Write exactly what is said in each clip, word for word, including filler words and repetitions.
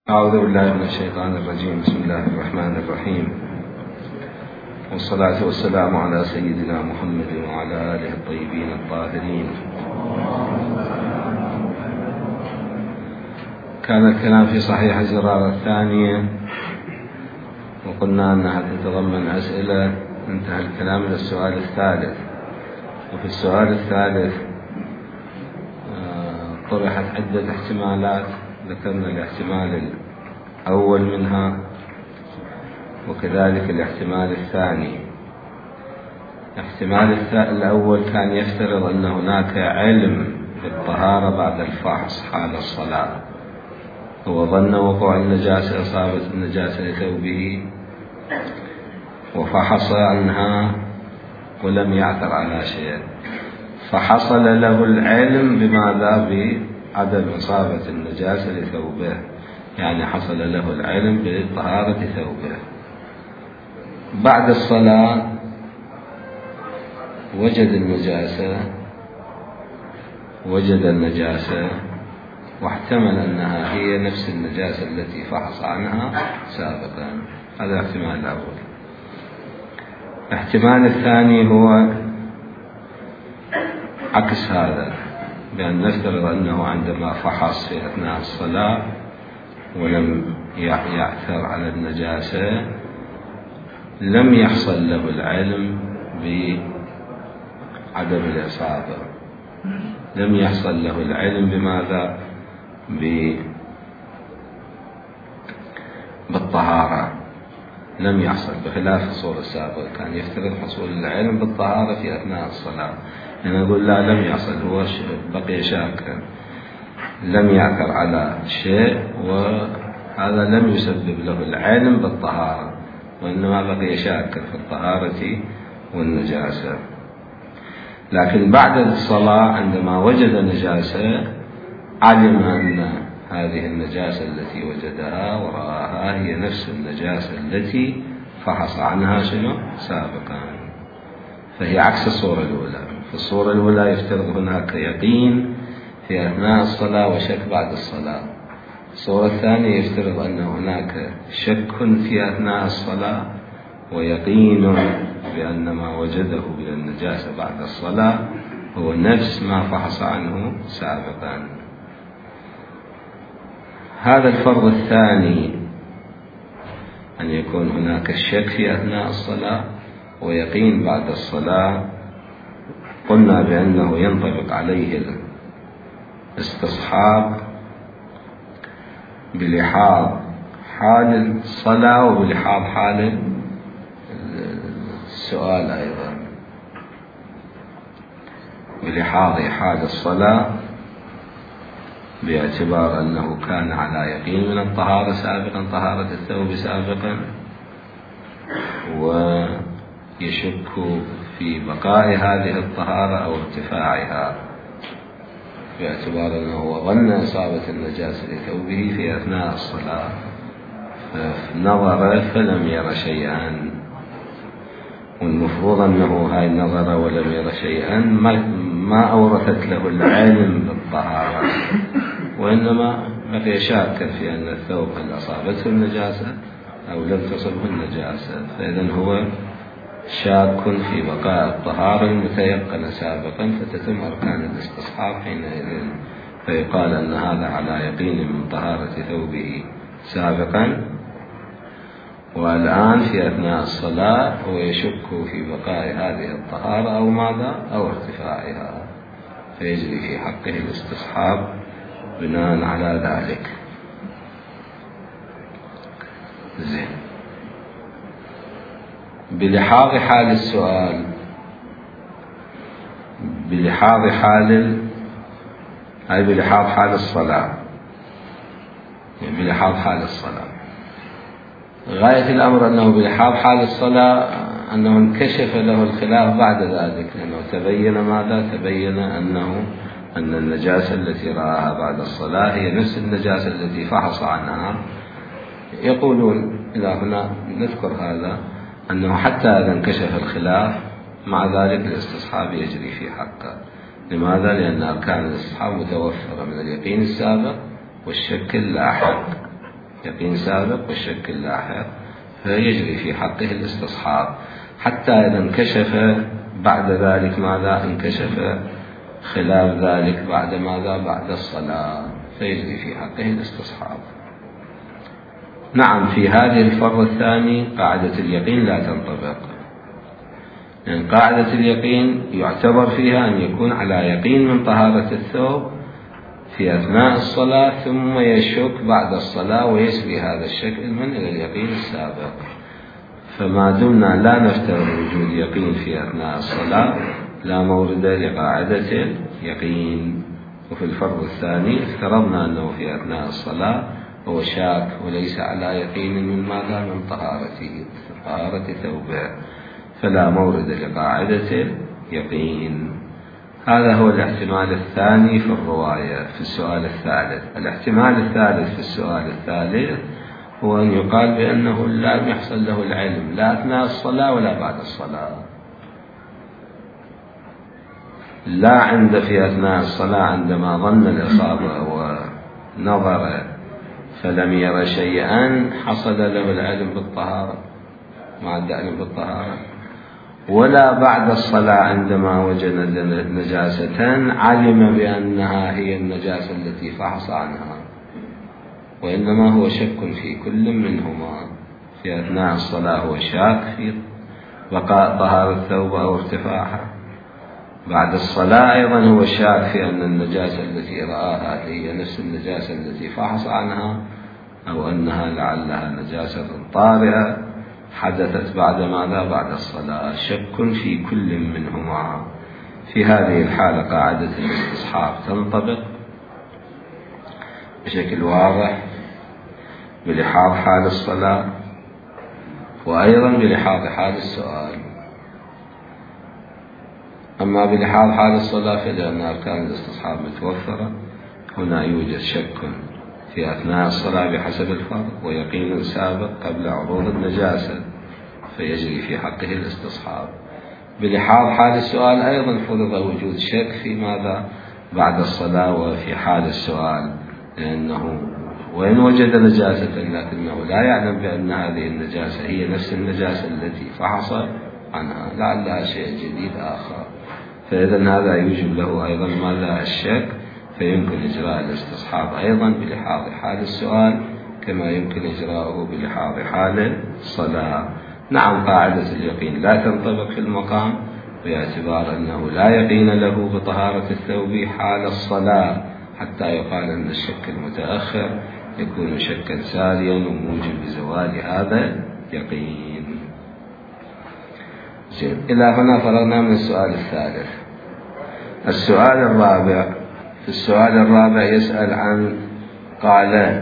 أعوذ بالله من الشيطان الرجيم. بسم الله الرحمن الرحيم، والصلاة والسلام على سيدنا محمد وعلى آله الطيبين الطاهرين. كان الكلام في صحيح الزرارة الثانية، وقلنا أنها تتضمن أسئلة. انتهى الكلام إلى السؤال الثالث، وفي السؤال الثالث طرحت عدة احتمالات. ذكرنا الاحتمال الأول منها، وكذلك الاحتمال الثاني. الاحتمال الأول كان يفترض أن هناك علم بالطهارة بعد الفحص حال الصلاة، هو ظن وقوع النجاسة، أصابت النجاسة لثوبه وفحص عنها ولم يعثر على شيء، فحصل له العلم بماذا؟ بعدم إصابة النجاسة لثوبه، يعني حصل له العلم بطهارة ثوبه. بعد الصلاة وجد النجاسة وجد النجاسة واحتمل أنها هي نفس النجاسة التي فحص عنها سابقا. هذا الاحتمال الأول. الاحتمال الثاني هو عكس هذا، بأن نفترض أنه عندما فحص في أثناء الصلاة ولم يعثر على النجاسة لم يحصل له العلم بعدم الإصابة، لم يحصل له العلم بماذا؟ بالطهارة، لم يحصل، بخلاف الصورة السابقة كان يفترض حصول العلم بالطهارة في أثناء الصلاة. أنا أقول لا، لم يحصل، هو بقي شاكا، لم يعثر على شيء، وهذا لم يسبب له العلم بالطهارة، وإنما بقي شاكا في الطهارة والنجاسة. لكن بعد الصلاة عندما وجد نجاسة علم أن هذه النجاسة التي وجدها ورآها هي نفس النجاسة التي فحص عنها شنو سابقا، فهي عكس الصورة الأولى. في الصورة الأولى يفترض هناك يقين في أثناء الصلاة وشك بعد الصلاة. الصورة الثانية يفترض أن هناك شك في أثناء الصلاة ويقين بأن ما وجده من النجاسة بعد الصلاة هو نفس ما فحص عنه سابقا. هذا الفرض الثاني، أن يكون هناك الشك في أثناء الصلاة ويقين بعد الصلاة، قلنا بأنه ينطبق عليه الاستصحاب بلحاظ حال الصلاة وبلحاظ حال السؤال أيضا. بلحاظ حال الصلاة باعتبار أنه كان على يقين من الطهارة سابقا، طهارة الثوب سابقا، ويشك في بقاء هذه الطهارة أو ارتفاعها باعتبار أنه ظن إصابة النجاسة لثوبه في أثناء الصلاة، فنظر فلم ير شيئا، والمفروض أنه هاي نظر ولم ير شيئا ما أورثت له العلم بالطهارة، وإنما بقي شاكا في أن الثوب هل أصابته النجاسة أو لم تصبه النجاسة، فإذن هو شاك في بقاء الطهارة المتيقنة سابقا، فتتم أركان الاستصحاب حينئذ، فيقال أن هذا على يقين من طهارة ثوبه سابقا، والآن في أثناء الصلاة هو يشك في بقاء هذه الطهارة أو ماذا؟ أو ارتفاعها، فيجري في حقه الاستصحاب بناء على ذلك. زين. بلحاظ حال السؤال، بلحاظ حال أي بلحاظ حال الصلاة، بلحاظ حال الصلاة غاية الأمر أنه بلحاظ حال الصلاة أنه انكشف له الخلاف بعد ذلك، لأنه تبين ماذا؟ تبين أنه أن النجاسة التي رآها بعد الصلاة هي نفس النجاسة التي فحص عنها. يقولون إلى هنا نذكر هذا، أنه حتى إذا انكشف الخلاف مع ذلك الاستصحاب يجري في حقه. لماذا؟ لأن أركان الاستصحاب متوفرة من اليقين السابق والشك اللاحق، يقين سابق والشك اللاحق، فيجري في حقه الاستصحاب، حتى إذا انكشف بعد ذلك ماذا؟ انكشف خلاف ذلك بعد ماذا؟ بعد الصلاة، فيجري في حقه الاستصحاب. نعم، في هذه الفرض الثاني قاعدة اليقين لا تنطبق، لأن يعني قاعدة اليقين يعتبر فيها أن يكون على يقين من طهارة الثوب في أثناء الصلاة، ثم يشك بعد الصلاة ويسري هذا الشك من إلى اليقين السابق. فما دمنا لا نفترض وجود يقين في أثناء الصلاة لا مورد لقاعدة اليقين. وفي الفرض الثاني افترضنا أنه في أثناء الصلاة هو شاك وليس على يقين من ماذا؟ من طهارته، طهارة ثوبه، فلا مورد لقاعدة اليقين. هذا هو الاحتمال الثاني في الرواية في السؤال الثالث. الاحتمال الثالث في السؤال الثالث هو أن يقال بأنه لا يحصل له العلم لا أثناء الصلاة ولا بعد الصلاة، لا عند في أثناء الصلاة عندما ظن الإصابة ونظر فلم ير شيئا حصل له العلم بالطهارة مع العلم بالطهارة، ولا بعد الصلاة عندما وجد نجاسة علم بأنها هي النجاسة التي فحص عنها، وإنما هو شك في كل منهما. في أثناء الصلاة هو شاك في بقاء طهارة الثوب أو ارتفاعها، بعد الصلاة أيضا هو شاك في أن النجاسة التي رآها هي نفس النجاسة التي فحص عنها، أو أنها لعلها نجاسة طارئة حدثت بعد ماذا؟ بعد الصلاة، شك في كل منهما. في هذه الحالة قاعدة الاستصحاب تنطبق بشكل واضح بلحاظ حال الصلاة، وأيضا بلحاظ حال السؤال. أما بلحاظ حال الصلاة فلأن أركان الاستصحاب متوفرة، هنا يوجد شك في أثناء الصلاة بحسب الفرض ويقين سابق قبل عروض النجاسة، فيجري في حقه الاستصحاب. بلحاظ حال السؤال أيضا فرض وجود شك في ماذا؟ بعد الصلاة وفي حال السؤال، لأنه وإن وجد نجاسة لكنه لا يعلم بأن هذه النجاسة هي نفس النجاسة التي فحص عنها، لعلها شيء جديد آخر، فإذا هذا يوجب له أيضا ماذا؟ الشك، فيمكن إجراء الاستصحاب أيضا بلحاظ حال السؤال كما يمكن إجراءه بلحاظ حال الصلاة. نعم، قاعدة اليقين لا تنطبق في المقام باعتبار أنه لا يقين له بطهارة الثوب حال الصلاة، حتى يقال أن الشك المتأخر يكون شكا ساريا وموجب لزوال هذا اليقين. إلى هنا فرغنا من السؤال الثالث. السؤال الرابع، في السؤال الرابع يسأل عن قال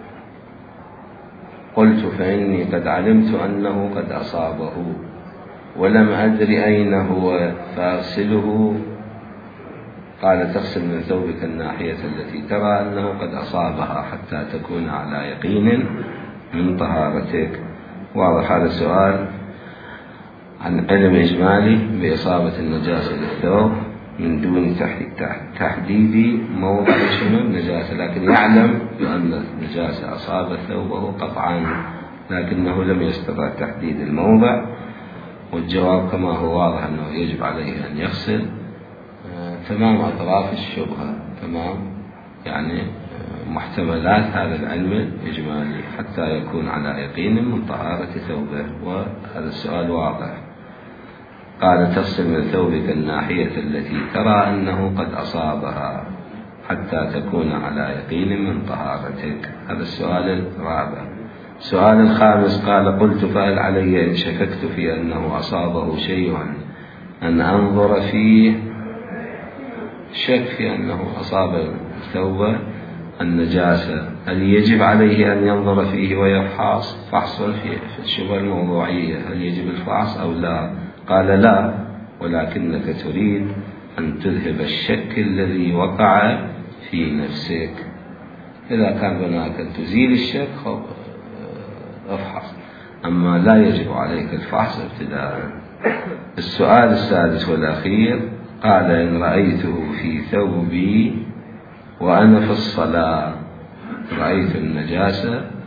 قلت فإني قد علمت أنه قد أصابه ولم أدري أين هو فأغسله. قال تغسل من ثوبك الناحية التي ترى أنه قد أصابها حتى تكون على يقين من طهارتك. واضح هذا السؤال عن علم إجمالي بإصابة النجاسة للثوب من دون تحديد موضع شنو النجاسة، لكن يعلم بأن النجاسة أصابت ثوبه قطعا لكنه لم يستطع تحديد الموضع. والجواب كما هو واضح أنه يجب عليه أن يغسل تمام أطراف الشبهة، تمام يعني محتملات هذا العلم الإجمالي حتى يكون على يقين من طهارة ثوبه. وهذا السؤال واضح. قال تغسل من ثوبك الناحية التي ترى أنه قد أصابها حتى تكون على يقين من طهارتك. هذا السؤال الرابع. السؤال الخامس قال قلت فهل علي إن شككت في أنه أصابه شيء أن أنظر فيه؟ شك في أنه أصاب ثوبه النجاسة، هل يجب عليه أن ينظر فيه ويفحص فحص في الشبهة الموضوعية؟ هل يجب الفحص أو لا؟ قال لا، ولكنك تريد أن تذهب الشك الذي وقع في نفسك. إذا كان هناك أن تزيل الشك افحص، أما لا يجب عليك الفحص ابتداء. السؤال السادس والأخير قال إن رأيته في ثوبي وأنا في الصلاة، رأيت النجاسة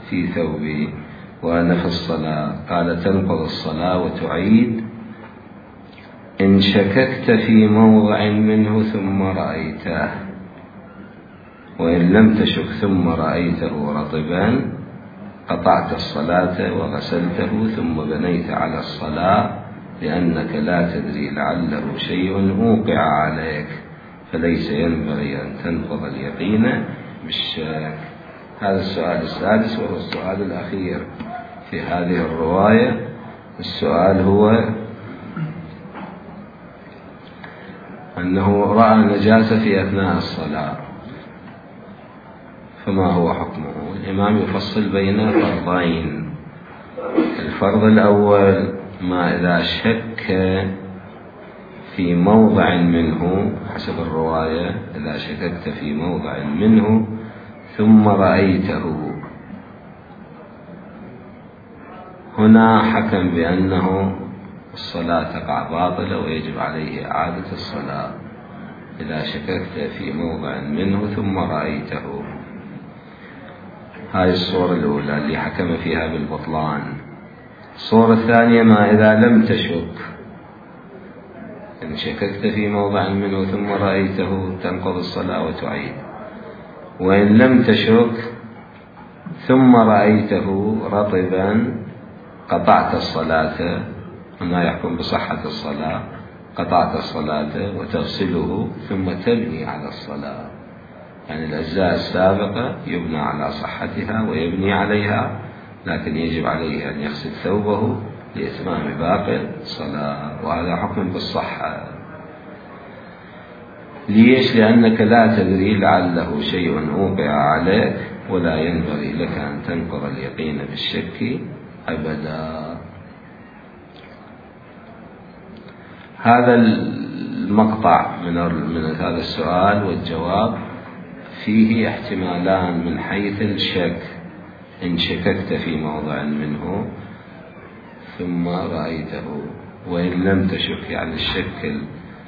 في ثوبي وأنا في الصلاة. قال تنقض الصلاة وتعيد إن شككت في موضع منه ثم رأيته، وإن لم تشك ثم رأيته رطبا قطعت الصلاة وغسلته ثم بنيت على الصلاة، لأنك لا تدري لعله شيء أوقع عليك، فليس ينبغي أن تنقض اليقين بالشك. هذا السؤال السادس وهو السؤال الأخير في هذه الرواية. السؤال هو أنه رأى نجاسة في أثناء الصلاة، فما هو حكمه؟ الإمام يفصل بين فرضين. الفرض الأول ما إذا شك في موضع منه، حسب الرواية إذا شككت في موضع منه ثم رأيته، هنا حكم بأنه الصلاة تقع باطلة ويجب عليه إعادة الصلاة إذا شككت في موضع منه ثم رأيته. هذه الصورة الأولى اللي حكم فيها بالبطلان. الصورة الثانية ما إذا لم تشك، إن شككت في موضع منه ثم رأيته تنقض الصلاة وتعيد، وإن لم تشك ثم رأيته رطبا قطعت الصلاة. هنا يحكم بصحة الصلاة، قطعت الصلاة وتغسله ثم تبني على الصلاة، يعني الأجزاء السابقة يبنى على صحتها ويبني عليها، لكن يجب عليه أن يغسل ثوبه لإتمام باقي الصلاة، وهذا حكم بالصحة. ليش؟ لأنك لا تدري لعله شيء أوقع عليك، ولا ينبغي لك أن تنقض اليقين بالشك أبدا. هذا المقطع من من هذا السؤال والجواب فيه احتمالان من حيث الشك. إن شككت في موضع منه ثم رأيته، وإن لم تشك يعني الشك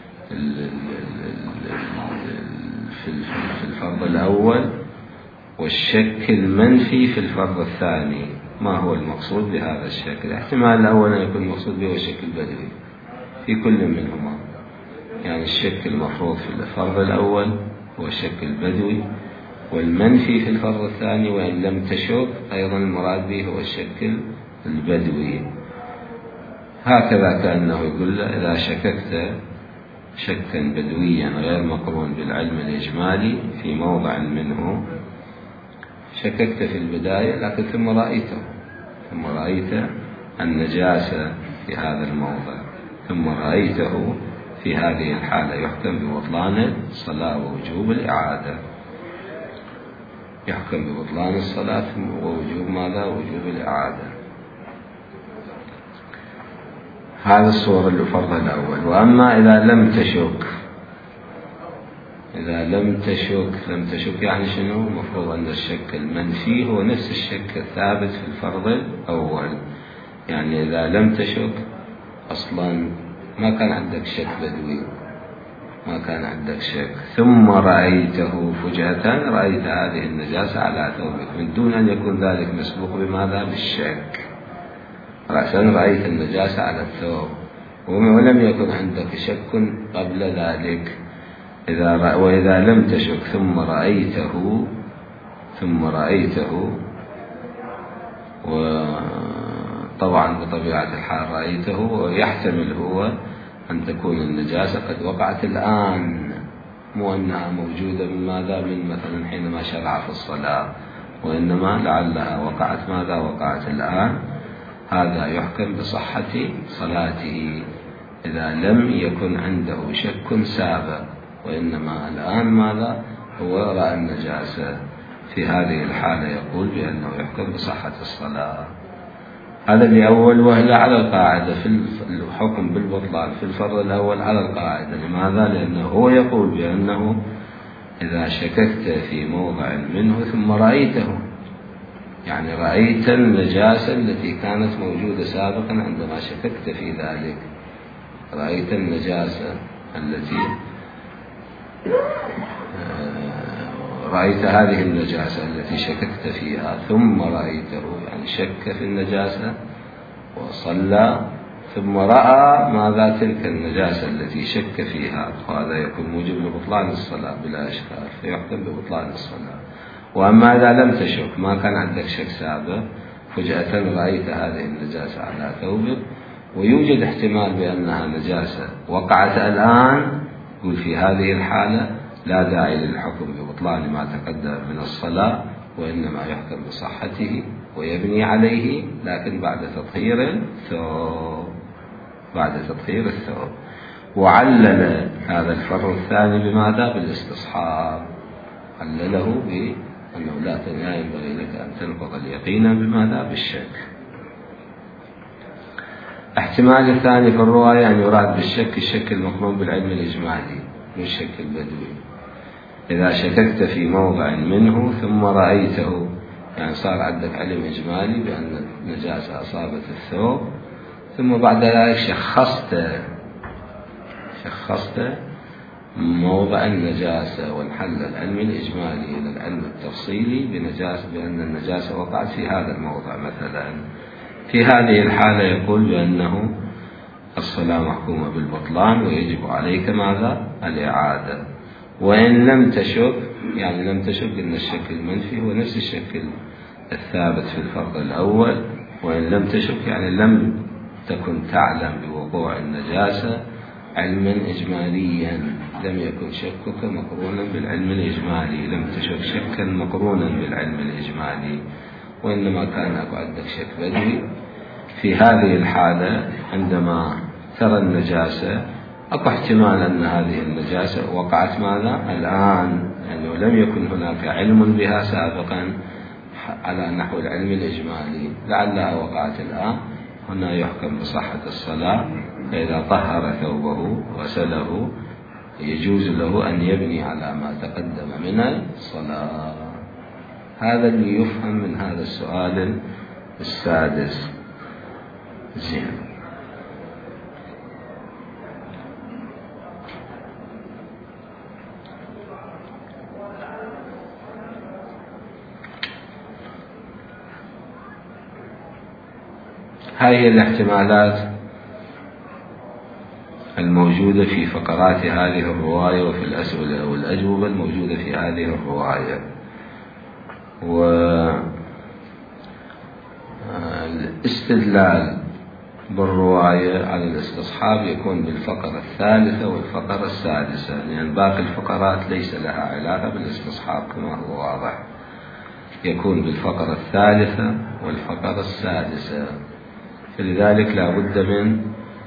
في الفرض الأول، والشك المنفي في الفرض الثاني. ما هو المقصود بهذا الشك؟ الاحتمال الأول أن يكون المقصود به الشك البدوي في كل منهما، يعني الشك المفروض في الفرض الأول هو الشك البدوي، والمنفي في الفرض الثاني وإن لم تشك أيضا المراد به هو الشك البدوي. هكذا كأنه يقول له إذا شككت شكا بدويا غير مقرون بالعلم الإجمالي في موضع منه، شككت في البداية لكن ثم رأيته ثم رأيت النجاسة في هذا الموضع ثم رأيته، في هذه الحالة يحكم ببطلان الصلاة ووجوب الإعادة. يحكم ببطلان الصلاة ووجوب ماذا؟ وجوب الإعادة. هذا الصورة الفرض الأول. وأما إذا لم تشك، إذا لم تشك لم تشك يعني شنو؟ مفروض أن الشك المنفي هو نفس الشك الثابت في الفرض الأول. يعني إذا لم تشك أصلا ما كان عندك شك بدوي، ما كان عندك شك، ثم رأيته فجأة، رأيت هذه النجاسة على ثوبك من دون أن يكون ذلك مسبوق بماذا؟ بالشك. رأسا رأيت النجاسة على الثوب ولم يكن عندك شك قبل ذلك. إذا وإذا لم تشك ثم رأيته ثم رأيته وطبعا بطبيعة الحال رأيته، ويحتمل هو أن تكون النجاسة قد وقعت الآن، مو أنها موجودة من ماذا؟ من مثلا حينما شرع في الصلاة، وإنما لعلها وقعت ماذا؟ وقعت الآن. هذا يحكم بصحة صلاته إذا لم يكن عنده شك سابق، وإنما الآن ماذا؟ هو رأى النجاسة. في هذه الحالة يقول بأنه يحكم بصحة الصلاة. هذا الأول، وهي على القاعدة في الحكم بالبطلان في الفرض الأول على القاعدة. لماذا؟ لأنه هو يقول بأنه إذا شككت في موضع منه ثم رأيته، يعني رأيت النجاسة التي كانت موجودة سابقا عندما شككت في ذلك، رأيت النجاسة التي رأيت هذه النجاسة التي شككت فيها ثم رأيته، يعني شك في النجاسة وصلى ثم رأى ماذا تلك النجاسة التي شك فيها، وهذا يكون موجب لبطلان الصلاة بلا إشكال، فيحكم ببطلان الصلاة. وأما إذا لم تشك، ما كان عندك شك سابق، فجأة رأيت هذه النجاسة على ثوبك ويوجد احتمال بأنها نجاسة وقعت الآن، يقول في هذه الحالة لا داعي للحكم ببطلان ما تقدم من الصلاة، وإنما يحكم بصحته ويبني عليه، لكن بعد تطهير الثوب، بعد تطهير الثوب. وعلل هذا الفرع الثاني بماذا؟ بالاستصحاب، علله بأنه لا ينبغي لك أن تنقض اليقين بماذا؟ بالشك. احتمال الثاني في الرواية أن يراد بالشك الشك المقرون بالعلم الإجمالي من الشك البدوي، إذا شككت في موضع منه ثم رأيته، يعني صار عندك علم إجمالي بأن النجاسة أصابت الثوب، ثم بعد ذلك شخصت شخصت موضع النجاسة وانحل العلم الإجمالي إلى العلم التفصيلي بنجاسة بأن النجاسة وقعت في هذا الموضع مثلا. في هذه الحالة يقول بأنه الصلاة محكومة بالبطلان ويجب عليك ماذا؟ الإعادة. وإن لم تشك، يعني لم تشك أن الشك المنفي هو نفس الشك الثابت في الفرق الأول، وإن لم تشك يعني لم تكن تعلم بوقوع النجاسة علما إجماليا، لم يكن شكك مقرونا بالعلم الإجمالي، لم تشك شكا مقرونا بالعلم الإجمالي، وإنما كان عندك شك بدوي. في هذه الحالة عندما ترى النجاسة أكو احتمال أن هذه النجاسة وقعت ماذا؟ الآن، يعني لم يكن هناك علم بها سابقا على نحو العلم الإجمالي، لعلها وقعت الآن، هنا يحكم بصحة الصلاة. فإذا طهر ثوبه غسله يجوز له أن يبني على ما تقدم من الصلاة. هذا اللي يفهم من هذا السؤال السادس. زين. هذه الاحتمالات الموجودة في فقرات هذه الرواية وفي الأسئلة والأجوبة الموجودة في هذه الرواية. والاستدلال بالرواية على الاستصحاب يكون بالفقرة الثالثة والفقرة السادسة، لأن يعني باقي الفقرات ليس لها علاقة بالاستصحاب كما هو واضح، يكون بالفقرة الثالثة والفقرة السادسة. فلذلك لا بد من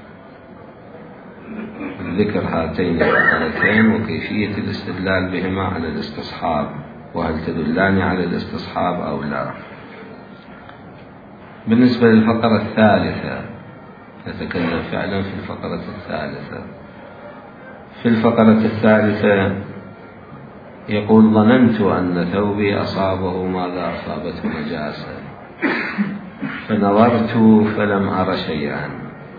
ذكر هاتين الفقرتين وكيفية الاستدلال بهما على الاستصحاب، وهل تدلان على الاستصحاب أو لا. بالنسبة للفقرة الثالثة نتكلم فعلا في الفقرة الثالثة. في الفقرة الثالثة يقول: ظننت أن ثوبي أصابه ماذا؟ أصابته نجاسة، فنظرت فلم أر شيئا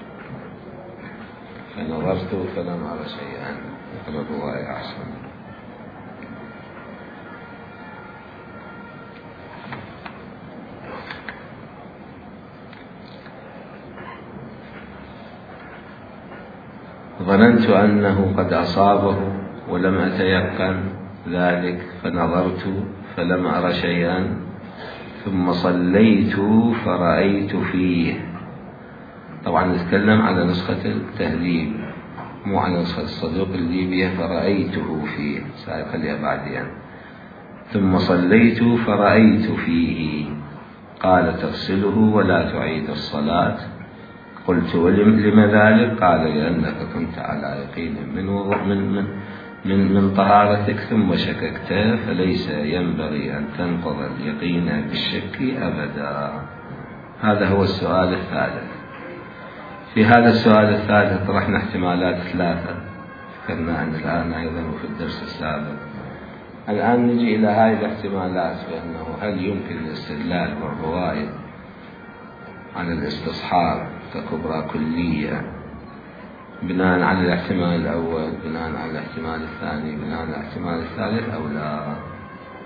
فنظرت فلم أر شيئا نقرأ الرواية أحسن. ظننت أنه قد أصابه ولم أتيقن ذلك، فنظرت فلم أر شيئا، ثم صليت فرأيت فيه. طبعا نتكلم على نسخة التهذيب مو على نسخة الصدوق الليبية. فرأيته فيه سأخليها بعدين. ثم صليت فرأيت فيه. قال: تغسله ولا تعيد الصلاة. قلت: ولم ذلك؟ قال: لأنك كنت على يقين من من من من, من طهارتك ثم شككت، فليس ينبغي أن تنقض اليقين بالشك أبدا. هذا هو السؤال الثالث. في هذا السؤال الثالث طرحنا احتمالات ثلاثة ذكرنا عن الآن أيضا وفي الدرس السابق. الآن نجي إلى هذه الاحتمالات، بأنه هل يمكن الاستدلال بالرواية عن الاستصحاب ككبرى كلية بناء على الاحتمال الأول، بناء على الاحتمال الثاني، بناء على الاحتمال الثالث، أو لا.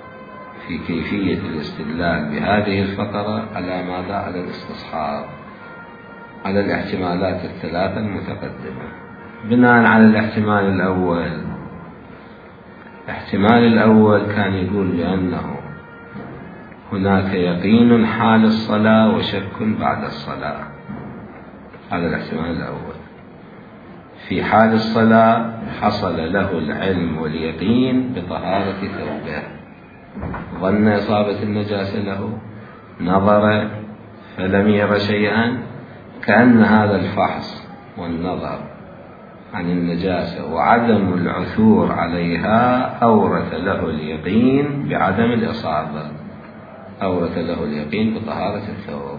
في كيفية الاستدلال بهذه الفقرة على ماذا؟ على الاستصحاب، على الاحتمالات الثلاثة المتقدمة. بناء على الاحتمال الأول، الاحتمال الأول كان يقول بأنه هناك يقين حال الصلاة وشك بعد الصلاة. هذا الاحتمال الأول. في حال الصلاة حصل له العلم واليقين بطهارة ثوبه، ظن إصابة النجاسة له، نظر فلم ير شيئا، كأن هذا الفحص والنظر عن النجاسة وعدم العثور عليها أورث له اليقين بعدم الإصابة، أورث له اليقين بطهارة الثوب،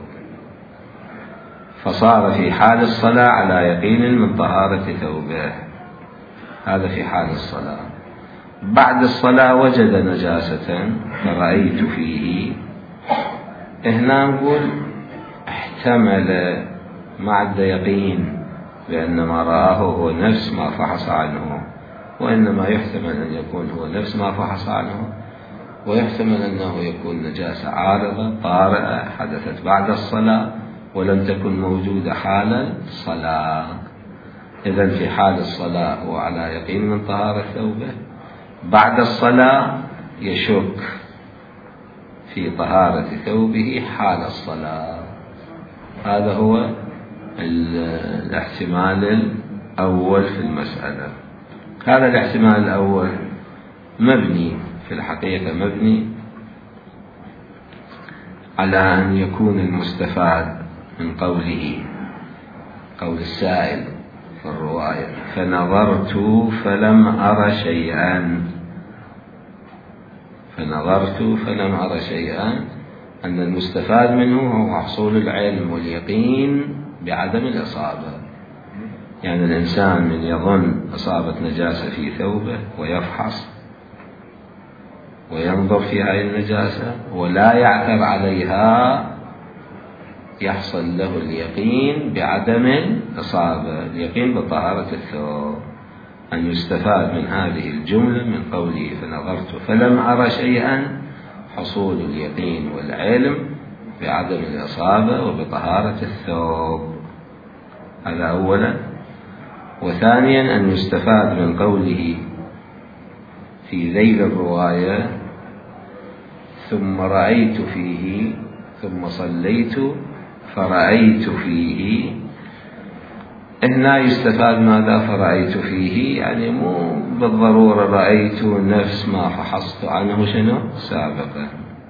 فصار في حال الصلاة على يقين من طهارة ثوبه. هذا في حال الصلاة. بعد الصلاة وجد نجاسة فرأيت فيه، هنا نقول احتمل مع يقين بأن ما رآه هو نفس ما فحص عنه، وإنما يحتمل أن يكون هو نفس ما فحص عنه، ويحتمل أنه يكون نجاسة عارضة طارئة حدثت بعد الصلاة ولم تكن موجودة حال الصلاة. إذن في حال الصلاة هو على يقين من طهارة ثوبه، بعد الصلاة يشك في طهارة ثوبه حال الصلاة. هذا هو الاحتمال الأول في المسألة. هذا الاحتمال الأول مبني في الحقيقة مبني على أن يكون المستفاد من قوله، قول السائل في الرواية فنظرت فلم أر شيئا، فنظرت فلم أر شيئا، أن المستفاد منه هو حصول العلم واليقين بعدم الإصابة. يعني الإنسان من يظن إصابة نجاسة في ثوبه ويفحص وينظر في هذه النجاسة ولا يعثر عليها، يحصل له اليقين بعدم الإصابة، اليقين بطهارة الثوب. أن يستفاد من هذه الجملة من قوله فنظرت فلم أرى شيئا حصول اليقين والعلم بعدم الإصابة وبطهارة الثوب. هذا أولا. وثانيا أن يستفاد من قوله في ذيل الرواية ثم رأيت فيه ثم صليت فرأيت فيه، هنا يستفاد ماذا فرأيت فيه؟ يعني مو بالضرورة رأيت نفس ما فحصت عنه شنو سابقا،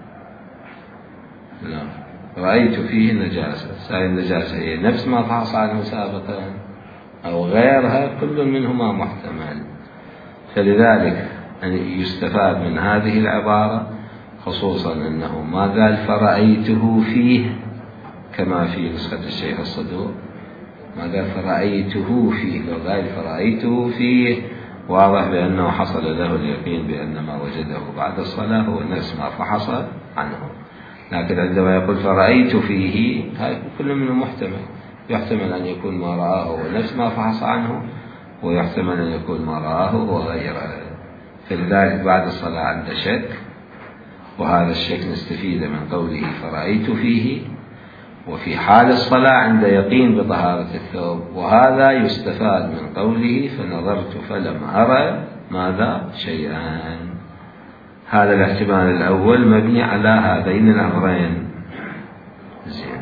لا، رأيت فيه نجاسة، هذه النجاسة هي نفس ما فحص عنه سابقا أو غيرها، كل منهما محتمل. فلذلك يستفاد من هذه العبارة خصوصا أنه ما قال فرأيته فيه كما في نسخة الشيخ الصدوق، ما قال فرأيته فيه، لو قال فرأيته فيه واضح بأنه حصل له اليقين بأن ما وجده بعد الصلاة هو نفس ما فحص عنه. لكن عندما يقول فرأيت فيه، هذا كل منه محتمل، يحتمل أن يكون ما رآه هو نفس ما فحص عنه، ويحتمل أن يكون ما رآه هو غيره. فلذلك بعد الصلاة عنده شك، وهذا الشك نستفيد من قوله فرأيت فيه، وفي حال الصلاة عند يقين بطهارة الثوب، وهذا يستفاد من قوله فنظرت فلم أرى ماذا شيئا. هذا الاحتمال الأول مبني على هذين الأمرين. زين.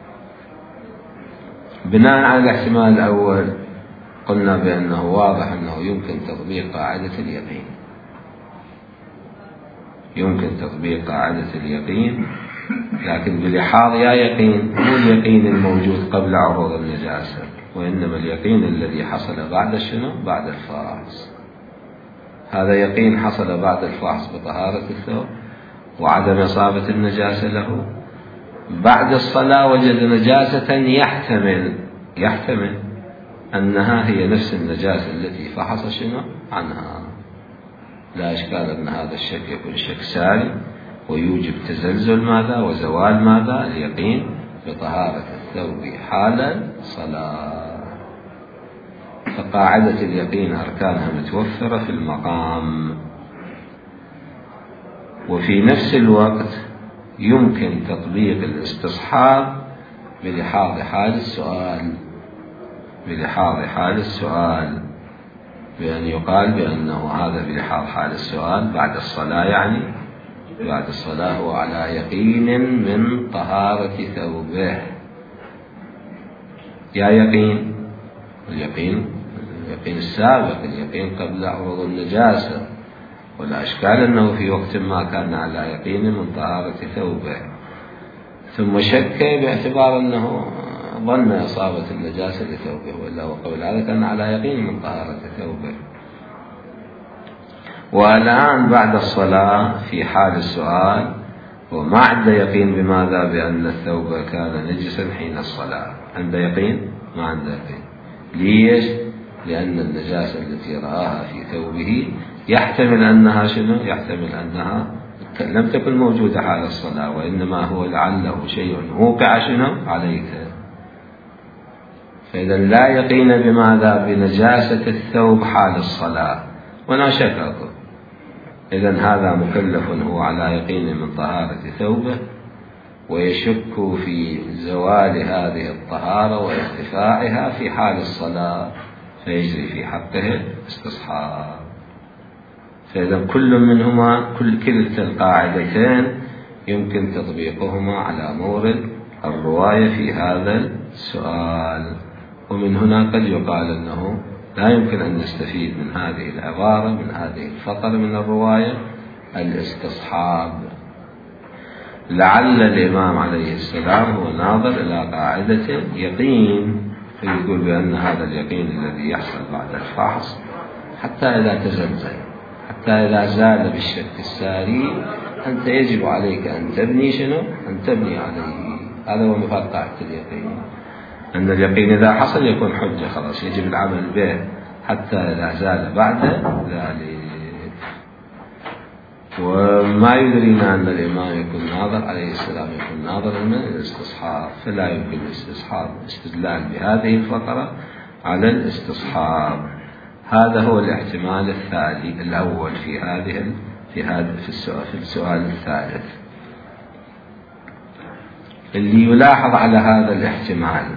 بناء على الاحتمال الأول قلنا بأنه واضح أنه يمكن تطبيق قاعدة اليقين، يمكن تطبيق قاعدة اليقين، لكن بلحاظ يا يقين مو اليقين الموجود قبل عروض النجاسة، وإنما اليقين الذي حصل بعد شنو؟ بعد الفحص. هذا يقين حصل بعد الفحص بطهارة الثوب وعدم إصابة النجاسة له. بعد الصلاة وجد نجاسة يحتمل يحتمل أنها هي نفس النجاسة التي فحص شنو عنها. لا إشكال أن هذا الشك يكون شك سالم ويوجب تزلزل ماذا وزوال ماذا اليقين بطهارة الثوب حال صلاة. فقاعدة اليقين أركانها متوفرة في المقام. وفي نفس الوقت يمكن تطبيق الاستصحاب بلحاظ حال السؤال بلحاظ حال السؤال بأن يقال بأنه هذا بلحاظ حال السؤال بعد الصلاة، يعني بعد الصلاة هو على يقين من طهارة ثوبه. يا يقين اليقين اليقين السابق، اليقين قبل عروض النجاسة، ولا أشكال أنه في وقت ما كان على يقين من طهارة ثوبه، ثم شك باعتبار أنه ظن إصابة النجاسة لثوبه، ولا وقبل هذا كان على يقين من طهارة ثوبه. والآن بعد الصلاة في حال السؤال وما عنده يقين بماذا؟ بأن الثوب كان نجسا حين الصلاة. عنده يقين؟ ما عنده يقين. ليش؟ لأن النجاسة التي رآها في ثوبه يحتمل أنها شنو؟ يحتمل أنها لم تكن موجودة حال الصلاة، وإنما هو لعله شيء وقع شنو؟ عليك. فإذا لا يقين بماذا؟ بنجاسة الثوب حال الصلاة، ولا شك. إذن هذا مكلف هو على يقين من طهارة ثوبه، ويشك في زوال هذه الطهارة وارتفاعها في حال الصلاة، فيجري في حقه استصحاب. فإذا كل منهما كل كلتا القاعدتين يمكن تطبيقهما على مورد الرواية في هذا السؤال. ومن هنا قد يقال أنه لا يمكن أن نستفيد من هذه العبارة من هذه الفقرة من الرواية الاستصحاب. لعل الإمام عليه السلام هو ناظر إلى قاعدة يقين، فيقول بأن هذا اليقين الذي يحصل بعد الفحص حتى إذا تزلزل، حتى إذا زال بالشك الساري، أنت يجب عليك أن تبني شنو؟ أن تبني عليه. هذا هو مفاد قاعدة اليقين، أن اليقين إذا حصل يكون حجة، خلاص يجب العمل به حتى إذا زال بعد ذلك. وما يدرينا أن الإمام يكون ناظر عليه السلام يكون ناظر من الاستصحاب، فلا يمكن الاستصحاب استدلال بهذه الفقرة على الاستصحاب. هذا هو الاحتمال الثاني الأول في هذه في هذا في السؤال في السؤال الثالث. اللي يلاحظ على هذا الاحتمال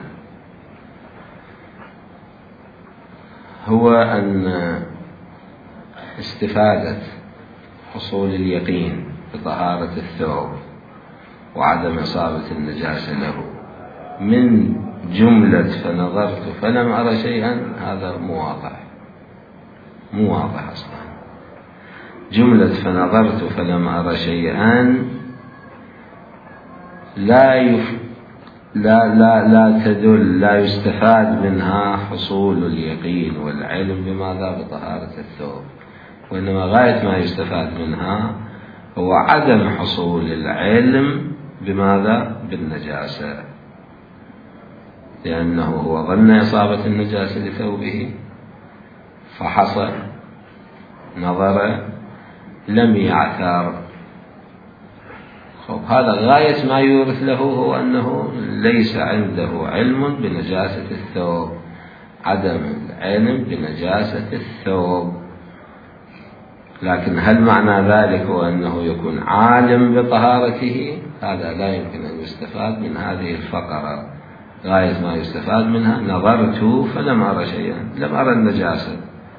هو أن استفادة حصول اليقين بطهارة الثوب وعدم إصابة النجاسة له من جملة فنظرت فلم أرى شيئا، هذا مو واضح مو واضح أصلا. جملة فنظرت فلم أرى شيئا لا يف... لا لا لا تدل لا يستفاد منها حصول اليقين والعلم بماذا؟ بطهارة الثوب، وإنما غاية ما يستفاد منها هو عدم حصول العلم بماذا؟ بالنجاسة، لأنه هو ظن إصابة النجاسة لثوبه فحصل، نظر، لم يعثر. هذا غاية ما يورث له هو أنه ليس عنده علم بنجاسة الثوب، عدم العلم بنجاسة الثوب. لكن هل معنى ذلك هو أنه يكون عالم بطهارته؟ هذا لا يمكن أن يستفاد من هذه الفقرة. غاية ما يستفاد منها نظرت فلم أرى شيئا، لم أرى النجاسة.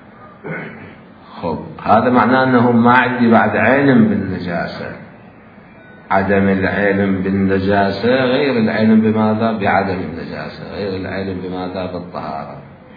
خب هذا معناه أنه ما عندي بعد علم بالنجاسة. عدم العلم بالنجاسة غير العلم بماذا؟ بعدم النجاسة، غير العلم بماذا؟ بالطهارة.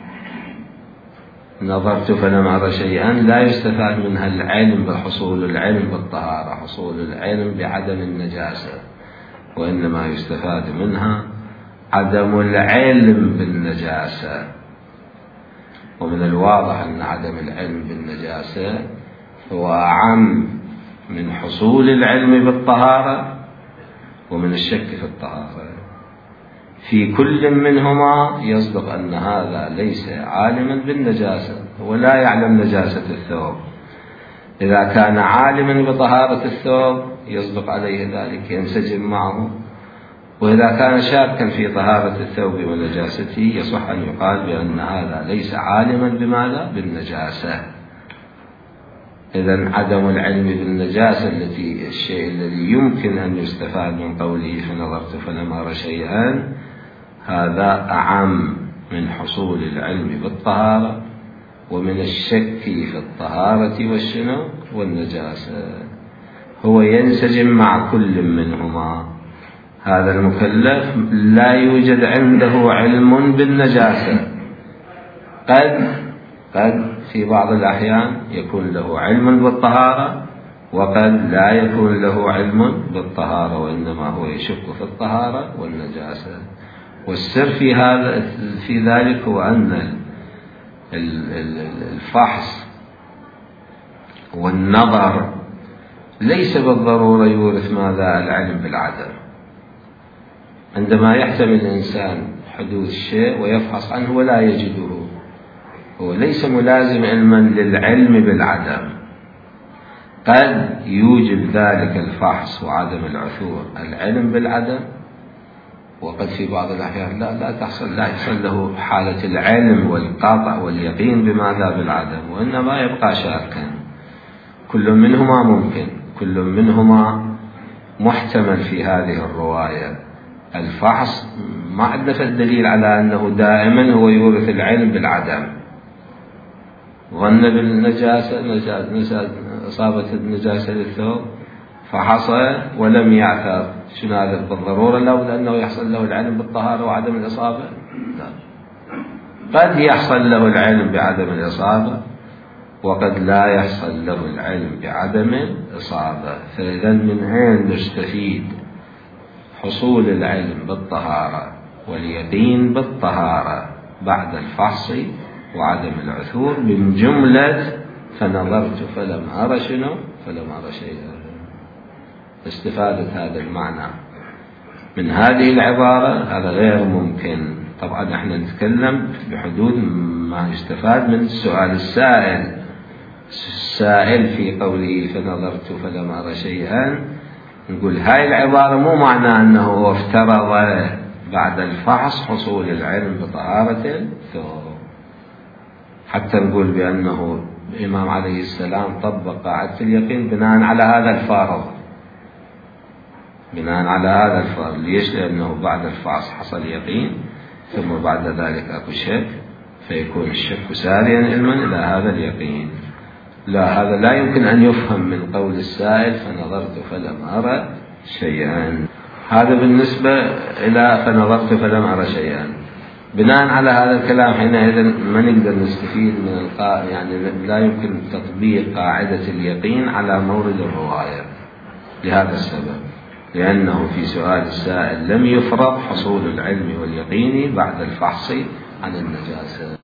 نظرت فلم أرى شيئا لا يستفاد منها العلم بحصول العلم بالطهارة، حصول العلم بعدم النجاسة، وإنما يستفاد منها عدم العلم بالنجاسة. ومن الواضح أن عدم العلم بالنجاسة هو أعم من حصول العلم بالطهارة ومن الشك في الطهارة. في كل منهما يصدق أن هذا ليس عالما بالنجاسة، هو لا يعلم نجاسة الثوب. إذا كان عالما بطهارة الثوب يصدق عليه ذلك، ينسجم معه. وإذا كان شاكا في طهارة الثوب ونجاسته يصح أن يقال بأن هذا ليس عالما بماذا؟ بالنجاسة. إذن عدم العلم بالنجاسة التي الشيء الذي يمكن أن يستفاد من قوله فنظرت فلم أر شيئا، هذا أعم من حصول العلم بالطهارة ومن الشك في الطهارة والشنو والنجاسة. هو ينسجم مع كل منهما. هذا المكلف لا يوجد عنده علم بالنجاسة، قد قد في بعض الأحيان يكون له علم بالطهارة، وقد لا يكون له علم بالطهارة وإنما هو يشك في الطهارة والنجاسة. والسر في هذا في ذلك هو أن الفحص والنظر ليس بالضرورة يورث ماذا العلم بالعدم. عندما يحتمل الإنسان حدوث شيء ويفحص عنه ولا يجده، هو ليس ملازم علما للعلم بالعدم. قد يوجب ذلك الفحص وعدم العثور العلم بالعدم، وقد في بعض الأحيان لا لا تحصل لا يحصل له حالة العلم والقطع واليقين بماذا بالعدم، وإنما يبقى شاكا. كل منهما ممكن، كل منهما محتمل في هذه الرواية. الفحص ما عندنا الدليل على أنه دائما هو يورث العلم بالعدم. ظن بالنجاسة، نجاسة أصابت النجاسة للثوب فحص ولم يعثر، شنو هذا بالضرورة لو لأنه يحصل له العلم بالطهارة وعدم الإصابة؟ لا. قد يحصل له العلم بعدم الإصابة وقد لا يحصل له العلم بعدم الإصابة. فإذا من أين نستفيد حصول العلم بالطهارة واليقين بالطهارة بعد الفحص وعدم العثور من جملة فنظرت فلم أرى شنو فلم أرى شيئا. استفادة هذا المعنى من هذه العبارة هذا غير ممكن. طبعا احنا نتكلم بحدود ما يستفاد من السؤال السائل. السائل في قوله فنظرت فلم أرى شيئا، نقول هاي العبارة مو معنى أنه افترض بعد الفحص حصول العلم بطهارة الثوب، حتى نقول بأنه الإمام عليه السلام طبق قاعدة اليقين بناء على هذا الفارض، بناء على هذا الفارض. ليش؟ لأنه بعد الفحص حصل يقين ثم بعد ذلك أكو شك، فيكون الشك ساريا علما إلى هذا اليقين. لا، هذا لا يمكن أن يفهم من قول السائل فنظرت فلم أرى شيئا. هذا بالنسبة إلى فنظرت فلم أرى شيئا. بناء على هذا الكلام حينئذ ما نقدر نستفيد من القاء، يعني لا يمكن تطبيق قاعدة اليقين على مورد الرواية لهذا السبب، لأنه في سؤال السائل لم يفرض حصول العلم واليقين بعد الفحص عن النجاسة.